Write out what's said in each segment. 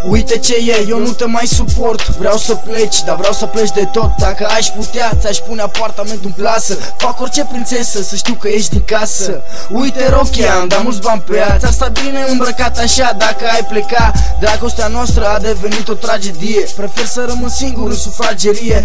Uite ce e, eu nu te mai suport. Vreau să pleci, dar vreau să pleci de tot. Dacă aș putea, ți-aș pune apartament în plasă. Fac orice prințesă, să știu că ești din casă. Uite rochia, am dat mulți bani pe ea. Ți-ar sta bine îmbrăcat așa dacă ai pleca. Dragostea noastră a devenit o tragedie. Prefer să rămân singur în sufragerie.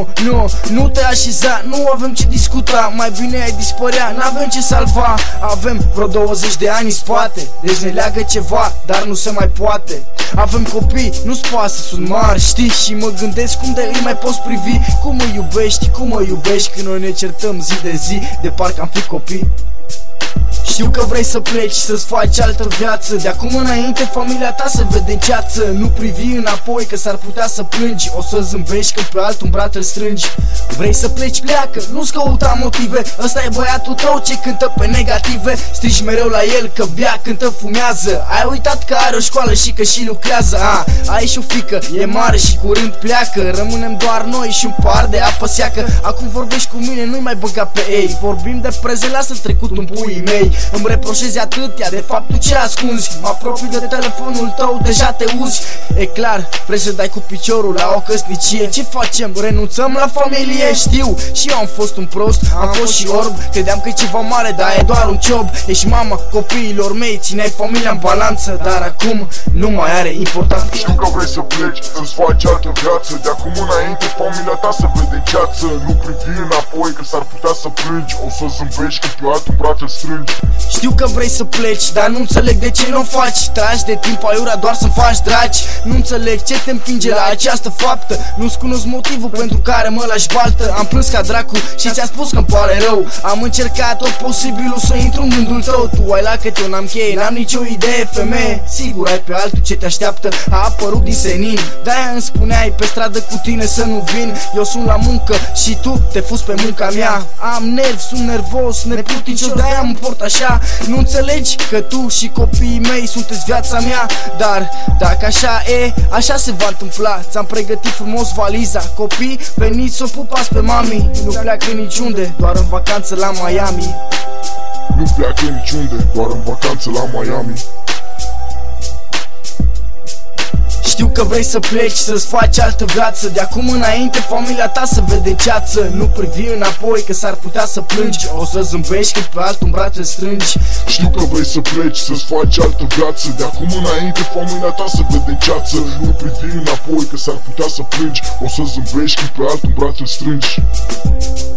Nu te așeza, nu avem ce discuta. Mai bine ai dispărea, n-avem ce salva. Avem vreo 20 de ani în spate, deci ne leagă ceva, dar nu se mai poate. Avem copii, nu-ți pasă, sunt mari, știi? Și mă gândesc cum de îi mai poți privi. Cum mă iubești, cum mă iubești când noi ne certăm zi de zi, de parcă am fi copii. Știu că vrei să pleci, să-ți faci altă viață. De acum înainte familia ta se vede în ceață. Nu privi înapoi că s-ar putea să plângi. O să zâmbești când pe altul în braț îl strângi. Vrei să pleci, pleacă, nu-ți căuta motive. Ăsta e băiatul tău ce cântă pe negative. Strigi mereu la el că bea, cântă, fumează. Ai uitat că are o școală și că și lucrează. Ai și o fică, e mare și curând pleacă. Rămânem doar noi și un par de apă seacă. Acum vorbești cu mine, nu-i mai băga pe ei. Vorbim de prezent, lasă trecut în puii mei. Îmi reproșezi atâtea, de fapt tu ce ascunzi? Mă apropii de telefonul tău, deja te uzi. E clar, vrei să dai cu piciorul la o căsnicie. Ce facem? Renunțăm la familie? Știu, și eu am fost un prost, am fost și orb. Credeam că e ceva mare, dar e doar un job. Ești mama copiilor mei, țineai familia în balanță. Dar acum nu mai are importanță. Știu că vrei să pleci, să-ți faci altă viață. De acum înainte familia ta se vede în ceață. Nu privi înapoi că s-ar putea să plângi. O să zâmbești când pe altul în braț îl strângi. Știu că vrei să pleci, dar nu înțeleg de ce nu o faci. Tragi de timp aiurea doar să-mi faci dragi. Nu înțeleg ce te împinge la această faptă. Nu-ți cunosc motivul pentru care mă lași baltă. Am plâns ca dracu și ți-am spus că-mi pare rău. Am încercat tot posibilul să intru în gândul tău. Tu ai lacat, eu n-am cheie, n-am nicio idee, femeie. Sigur ai pe altul ce te așteaptă, a apărut din senin. De-aia îmi spuneai pe stradă cu tine să nu vin. Eu sunt la muncă și tu te fuzi pe munca mea. Am nervi, sunt nervos, neputincios, de-aia mă port așa. Nu înțelegi că tu și copiii mei sunteți viața mea. Dar dacă așa e, așa se va întâmpla. Ți-am pregătit frumos valiza. Copii, veniți să o pupați pe mami. Nu pleacă niciunde, doar în vacanță la Miami. Nu pleacă niciunde, doar în vacanță la Miami. Știu că vrei să pleci, să-ți faci altă viață. De acum înainte familia ta se vede în ceață. Nu privi înapoi că s-ar putea să plângi. O să zâmbești când pe altul în braț îl strângi. Știu că vrei să pleci, să-ți faci altă viață. De acum înainte familia ta se vede în ceață. Nu privi înapoi că s-ar putea să plângi. O să zâmbești când pe altul în braț îl strângi.